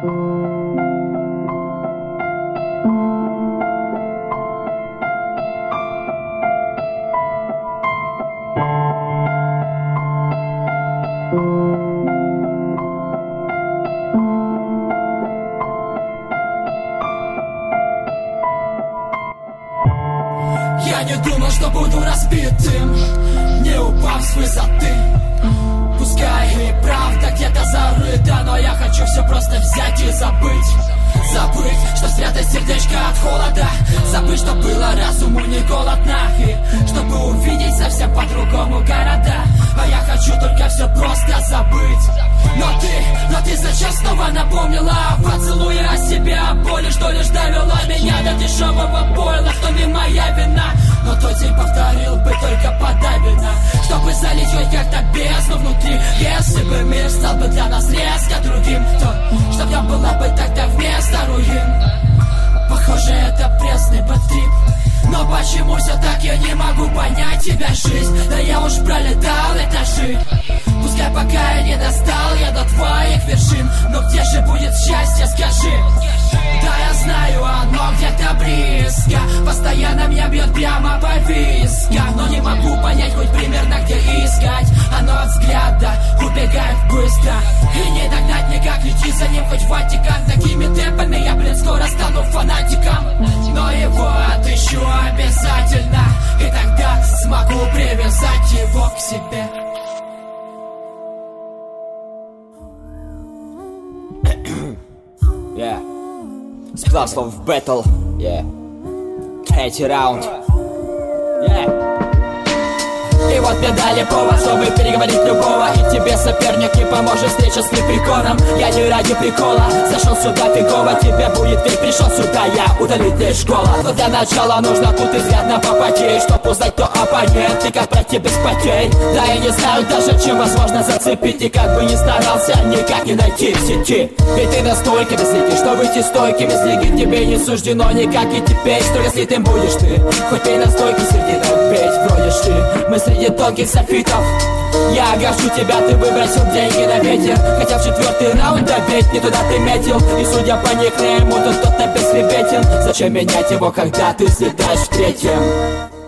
Я не думал, что буду разбитым, не упав с высоты. Пускай и правда где-то зарыта, но я хочу все просто взять и забыть. Забыть, что спрятать сердечко от холода. Забыть, что было разуму не голодно. И чтобы увидеть совсем по-другому города. А я хочу только все просто забыть. Но ты зачем снова напомнила о поцелуе, о себе, о боли, что лишь довела меня до дешевого пойла, что не моя вина. Но тот день повторил бы только подавлено, чтобы залить хоть как-то бездну внутри. Если бы мир стал бы для нас резко другим, то что в нем было бы тогда вместо руин? Похоже, это пресный бэттрип. Но почему все так, я не могу понять тебя, жизнь. Да я уж пролетал этажи. Пускай пока я не достал я до твоих вершин, но где же будет счастье, скажи? Да я знаю, оно где-то близко. Постоянно меня бьет прямо по вискам, но не могу понять хоть примерно где искать. Оно от взгляда убегает быстро, и не догнать никак, лети за ним хоть в Ватикан. Такими темпами я, блин, скоро стану фанатиком. Но его отыщу обязательно, и тогда смогу привязать его к себе. Сказал слово в бэтл. Третий раунд. И вот мне дали повод, чтобы переговорить любого. И тебе, соперник, не поможет встреча с лепреконом. Я не ради прикола зашел сюда фигово. Тебе будет ведь пришел сюда я, удалить лишь школа. Но для начала нужно тут изрядно попотеть, чтоб узнать, кто оппонент и как пройти без потерь. Да я не знаю даже, чем возможно зацепить. И как бы ни старался, никак не найти в сети. Ведь ты настолько безликий, что выйти стойким из лиги тебе не суждено никак и теперь. Что если ты будешь ты, хоть и настойки среди петь бродишь ты. Мы среди тонких софитов. Я огорчу тебя, ты выбросил деньги на ветер. Хотя в четвертый раунд ведь не туда ты метил. И судя по никнейму, тут кто-то бесхребетен. Зачем менять его, когда ты слетаешь в третьем?